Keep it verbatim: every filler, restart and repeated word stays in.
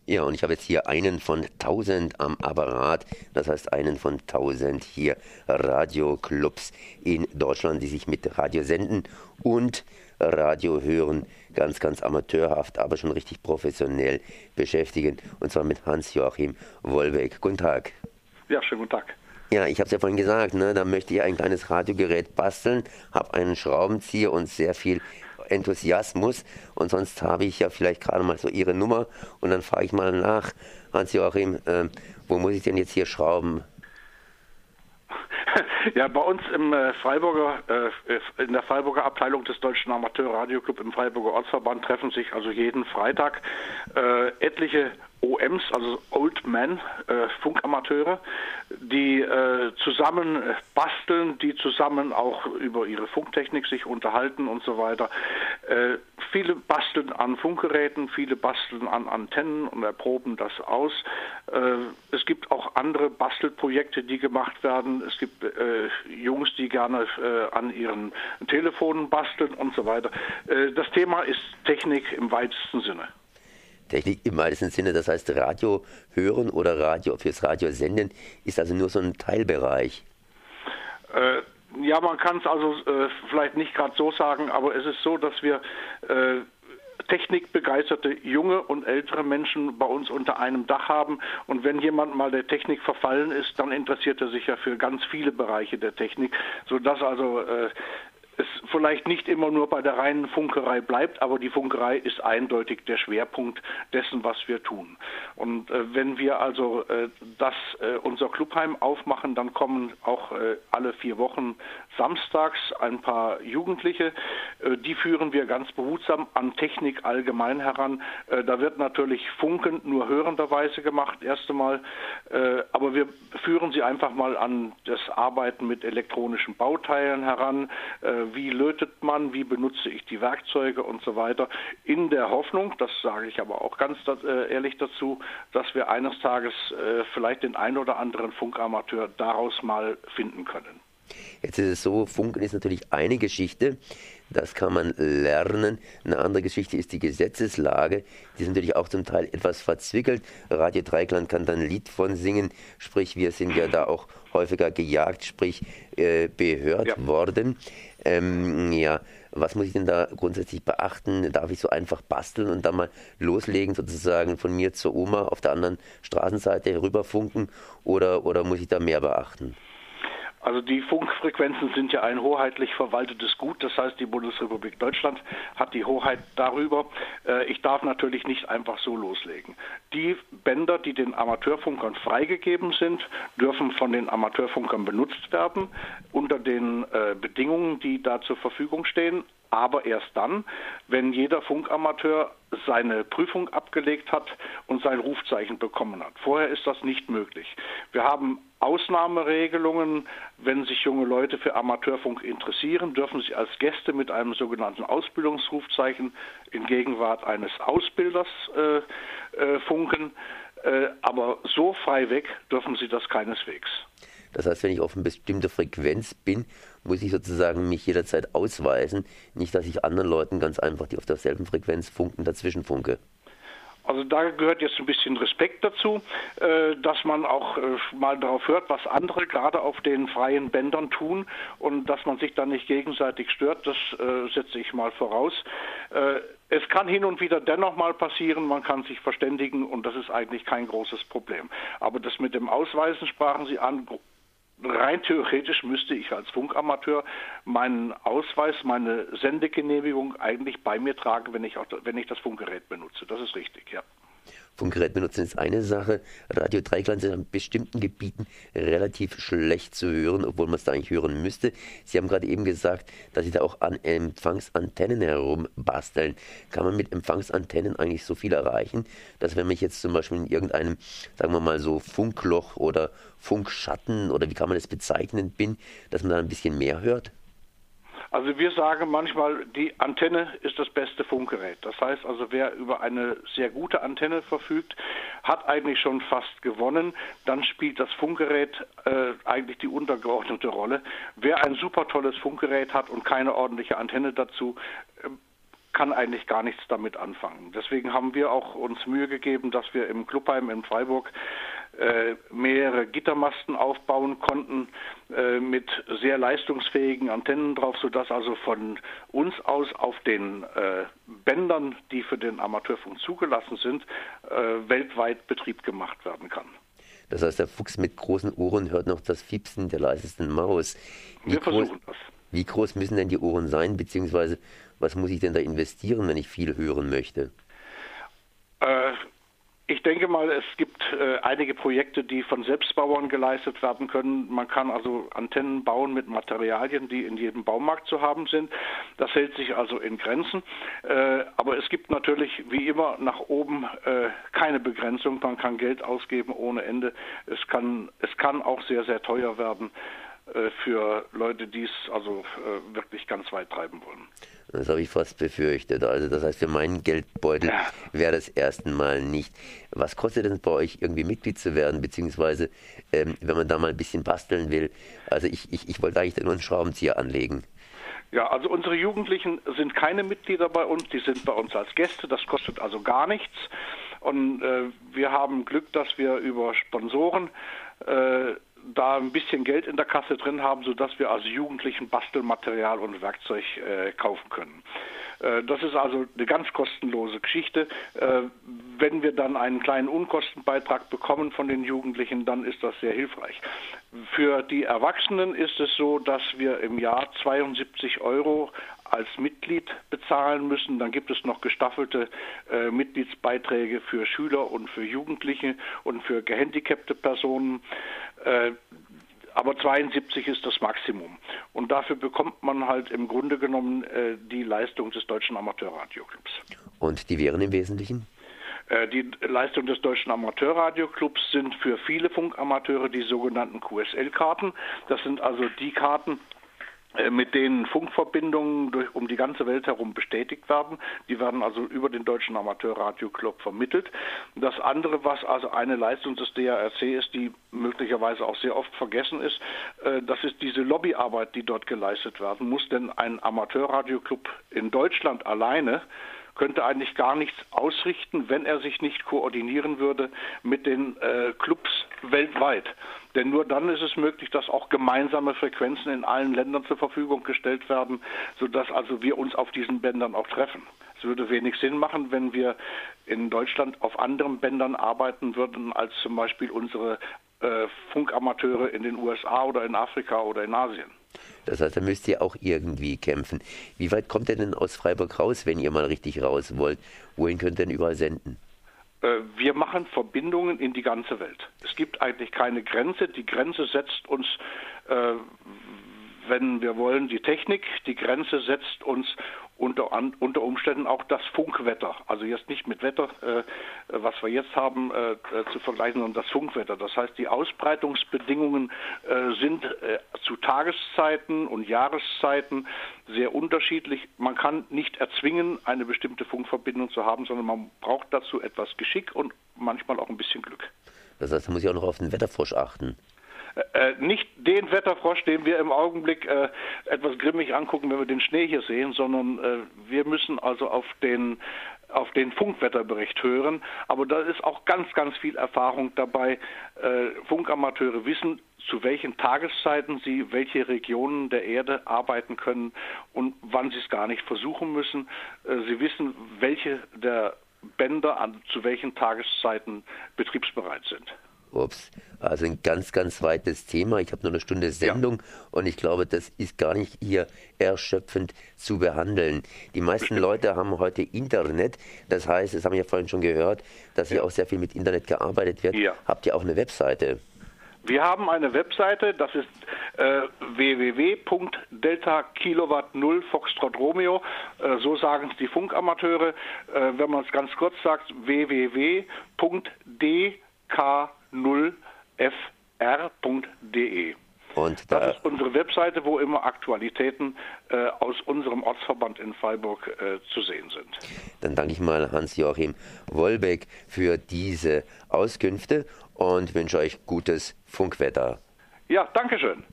Ja, und ich habe jetzt hier einen von tausend am Apparat, das heißt einen von tausend hier Radioclubs in Deutschland, die sich mit Radio senden und Radio hören, ganz, ganz amateurhaft, aber schon richtig professionell beschäftigen, und zwar mit Hans-Joachim Wollbeck. Guten Tag. Ja, schönen guten Tag. Ja, ich habe es ja vorhin gesagt, ne, da möchte ich ein kleines Radiogerät basteln, habe einen Schraubenzieher und sehr viel Enthusiasmus, und sonst habe ich ja vielleicht gerade mal so Ihre Nummer und dann frage ich mal nach, Hans-Joachim, äh, wo muss ich denn jetzt hier schrauben? Ja, bei uns im äh, Freiburger, äh, in der Freiburger Abteilung des Deutschen Amateur-Radioclub im Freiburger Ortsverband treffen sich also jeden Freitag äh, etliche O Ms, also Old Men, äh, Funkamateure, die äh, zusammen basteln, die zusammen auch über ihre Funktechnik sich unterhalten und so weiter. Äh, viele basteln an Funkgeräten, viele basteln an Antennen und erproben das aus. Äh, es gibt auch andere Bastelprojekte, die gemacht werden. Es gibt äh, Jungs, die gerne äh, an ihren Telefonen basteln und so weiter. Äh, das Thema ist Technik im weitesten Sinne. Technik im weitesten Sinne, das heißt Radio hören oder Radio fürs Radio senden, ist also nur so ein Teilbereich. Äh, ja, man kann es also äh, vielleicht nicht gerade so sagen, aber es ist so, dass wir äh, technikbegeisterte junge und ältere Menschen bei uns unter einem Dach haben, und wenn jemand mal der Technik verfallen ist, dann interessiert er sich ja für ganz viele Bereiche der Technik, sodass also äh, es vielleicht nicht immer nur bei der reinen Funkerei bleibt, aber die Funkerei ist eindeutig der Schwerpunkt dessen, was wir tun. Und äh, wenn wir also äh, das äh, unser Clubheim aufmachen, dann kommen auch äh, alle vier Wochen samstags ein paar Jugendliche, äh, die führen wir ganz behutsam an Technik allgemein heran. Äh, da wird natürlich Funken nur hörenderweise gemacht, erst einmal, äh, aber wir führen sie einfach mal an das Arbeiten mit elektronischen Bauteilen heran. Äh, Wie lötet man, wie benutze ich die Werkzeuge und so weiter, in der Hoffnung, das sage ich aber auch ganz äh, ehrlich dazu, dass wir eines Tages äh, vielleicht den ein oder anderen Funkamateur daraus mal finden können. Jetzt ist es so, Funken ist natürlich eine Geschichte, das kann man lernen. Eine andere Geschichte ist die Gesetzeslage, die ist natürlich auch zum Teil etwas verzwickelt. Radio Dreieckland kann dann ein Lied von singen, sprich wir sind ja da auch häufiger gejagt, sprich äh, behört ja. worden. Ähm, ja, was muss ich denn da grundsätzlich beachten? Darf ich so einfach basteln und dann mal loslegen, sozusagen von mir zur Oma auf der anderen Straßenseite rüberfunken, oder, oder muss ich da mehr beachten? Also die Funkfrequenzen sind ja ein hoheitlich verwaltetes Gut, das heißt, die Bundesrepublik Deutschland hat die Hoheit darüber. Ich darf natürlich nicht einfach so loslegen. Die Bänder, die den Amateurfunkern freigegeben sind, dürfen von den Amateurfunkern benutzt werden, unter den Bedingungen, die da zur Verfügung stehen. Aber erst dann, wenn jeder Funkamateur seine Prüfung abgelegt hat und sein Rufzeichen bekommen hat. Vorher ist das nicht möglich. Wir haben Ausnahmeregelungen, wenn sich junge Leute für Amateurfunk interessieren, dürfen sie als Gäste mit einem sogenannten Ausbildungsrufzeichen in Gegenwart eines Ausbilders äh, äh, funken. Äh, aber so frei weg dürfen sie das keineswegs. Das heißt, wenn ich auf eine bestimmte Frequenz bin, muss ich sozusagen mich jederzeit ausweisen. Nicht, dass ich anderen Leuten ganz einfach, die auf derselben Frequenz funken, dazwischen funke. Also da gehört jetzt ein bisschen Respekt dazu, äh, dass man auch äh, mal darauf hört, was andere gerade auf den freien Bändern tun, und dass man sich dann nicht gegenseitig stört, das äh, setze ich mal voraus. Äh, es kann hin und wieder dennoch mal passieren, man kann sich verständigen, und das ist eigentlich kein großes Problem. Aber das mit dem Ausweisen sprachen Sie an. Rein theoretisch müsste ich als Funkamateur meinen Ausweis, meine Sendegenehmigung eigentlich bei mir tragen, wenn ich, auch, wenn ich das Funkgerät benutze. Das ist richtig, ja. Funkgerät benutzen ist eine Sache. Radio Dreieckland ist in bestimmten Gebieten relativ schlecht zu hören, obwohl man es da eigentlich hören müsste. Sie haben gerade eben gesagt, dass Sie da auch an Empfangsantennen herumbasteln. Kann man mit Empfangsantennen eigentlich so viel erreichen, dass wenn ich jetzt zum Beispiel in irgendeinem, sagen wir mal so, Funkloch oder Funkschatten oder wie kann man das bezeichnen bin, dass man da ein bisschen mehr hört? Also wir sagen manchmal, die Antenne ist das beste Funkgerät. Das heißt also, wer über eine sehr gute Antenne verfügt, hat eigentlich schon fast gewonnen. Dann spielt das Funkgerät äh, eigentlich die untergeordnete Rolle. Wer ein super tolles Funkgerät hat und keine ordentliche Antenne dazu, äh, kann eigentlich gar nichts damit anfangen. Deswegen haben wir auch uns Mühe gegeben, dass wir im Clubheim in Freiburg äh, mehrere Gittermasten aufbauen konnten äh, mit sehr leistungsfähigen Antennen drauf, sodass also von uns aus auf den äh, Bändern, die für den Amateurfunk zugelassen sind, äh, weltweit Betrieb gemacht werden kann. Das heißt, der Fuchs mit großen Ohren hört noch das Fiepsen der leisesten Maus. Wie wir groß, versuchen das. Wie groß müssen denn die Ohren sein, beziehungsweise was muss ich denn da investieren, wenn ich viel hören möchte? Äh, Ich denke mal, es gibt äh, einige Projekte, die von Selbstbauern geleistet werden können. Man kann also Antennen bauen mit Materialien, die in jedem Baumarkt zu haben sind. Das hält sich also in Grenzen. Äh, aber es gibt natürlich wie immer nach oben äh, keine Begrenzung. Man kann Geld ausgeben ohne Ende. Es kann, es kann auch sehr, sehr teuer werden äh, für Leute, die es also äh, wirklich ganz weit treiben wollen. Das habe ich fast befürchtet. Also das heißt, für meinen Geldbeutel Ja. wäre das erst einmal nicht. Was kostet es bei euch, irgendwie Mitglied zu werden, beziehungsweise ähm, wenn man da mal ein bisschen basteln will? Also ich, ich, ich wollte eigentlich nur einen Schraubenzieher anlegen. Ja, also unsere Jugendlichen sind keine Mitglieder bei uns, die sind bei uns als Gäste, das kostet also gar nichts. Und äh, wir haben Glück, dass wir über Sponsoren äh, da ein bisschen Geld in der Kasse drin haben, sodass wir also Jugendlichen Bastelmaterial und Werkzeug äh, kaufen können. Äh, das ist also eine ganz kostenlose Geschichte. Äh, wenn wir dann einen kleinen Unkostenbeitrag bekommen von den Jugendlichen, dann ist das sehr hilfreich. Für die Erwachsenen ist es so, dass wir im Jahr zweiundsiebzig Euro als Mitglied bezahlen müssen. Dann gibt es noch gestaffelte äh, Mitgliedsbeiträge für Schüler und für Jugendliche und für gehandicapte Personen. Äh, aber zweiundsiebzig ist das Maximum. Und dafür bekommt man halt im Grunde genommen äh, die Leistung des Deutschen Amateurradioclubs. Und die wären im Wesentlichen? Die Leistung des Deutschen Amateurradioclubs sind für viele Funkamateure die sogenannten Q S L-Karten. Das sind also die Karten, mit denen Funkverbindungen durch, um die ganze Welt herum bestätigt werden. Die werden also über den Deutschen Amateurradioclub vermittelt. Das andere, was also eine Leistung des D A R C ist, die möglicherweise auch sehr oft vergessen ist, das ist diese Lobbyarbeit, die dort geleistet werden muss. Denn ein Amateurradioclub in Deutschland alleine könnte eigentlich gar nichts ausrichten, wenn er sich nicht koordinieren würde mit den äh, Clubs weltweit. Denn nur dann ist es möglich, dass auch gemeinsame Frequenzen in allen Ländern zur Verfügung gestellt werden, sodass also wir uns auf diesen Bändern auch treffen. Es würde wenig Sinn machen, wenn wir in Deutschland auf anderen Bändern arbeiten würden, als zum Beispiel unsere äh, Funkamateure in den U S A oder in Afrika oder in Asien. Das heißt, da müsst ihr auch irgendwie kämpfen. Wie weit kommt ihr denn aus Freiburg raus, wenn ihr mal richtig raus wollt? Wohin könnt ihr denn überall senden? Wir machen Verbindungen in die ganze Welt. Es gibt eigentlich keine Grenze. Die Grenze setzt uns, äh, wenn wir wollen, die Technik. Die Grenze setzt uns unter, an, unter Umständen auch das Funkwetter. Also jetzt nicht mit Wetter, äh, was wir jetzt haben, äh, zu vergleichen, sondern das Funkwetter. Das heißt, die Ausbreitungsbedingungen äh, sind äh, zu Tageszeiten und Jahreszeiten sehr unterschiedlich. Man kann nicht erzwingen, eine bestimmte Funkverbindung zu haben, sondern man braucht dazu etwas Geschick und manchmal auch ein bisschen Glück. Das heißt, da muss ich auch noch auf den Wetterfrosch achten. Äh, nicht den Wetterfrosch, den wir im Augenblick äh, etwas grimmig angucken, wenn wir den Schnee hier sehen, sondern äh, wir müssen also auf den, auf den Funkwetterbericht hören. Aber da ist auch ganz, ganz viel Erfahrung dabei. Äh, Funkamateure wissen, zu welchen Tageszeiten sie welche Regionen der Erde arbeiten können und wann sie es gar nicht versuchen müssen. Äh, sie wissen, welche der Bänder an, zu welchen Tageszeiten betriebsbereit sind. Ups, also ein ganz, ganz weites Thema. Ich habe nur eine Stunde Sendung ja. Und ich glaube, das ist gar nicht hier erschöpfend zu behandeln. Die meisten Leute haben heute Internet. Das heißt, das haben wir ja vorhin schon gehört, dass hier ja. auch sehr viel mit Internet gearbeitet wird. Ja. Habt ihr auch eine Webseite? Wir haben eine Webseite, das ist äh, w w w punkt delta kilowatt null Foxtrot Romeo, äh, so sagen es die Funkamateure. Äh, wenn man es ganz kurz sagt, w w w punkt d k null f r punkt d e. Und da das ist unsere Webseite, wo immer Aktualitäten äh, aus unserem Ortsverband in Freiburg äh, zu sehen sind. Dann danke ich mal Hans-Joachim Wollbeck für diese Auskünfte und wünsche euch gutes Funkwetter. Ja, danke schön.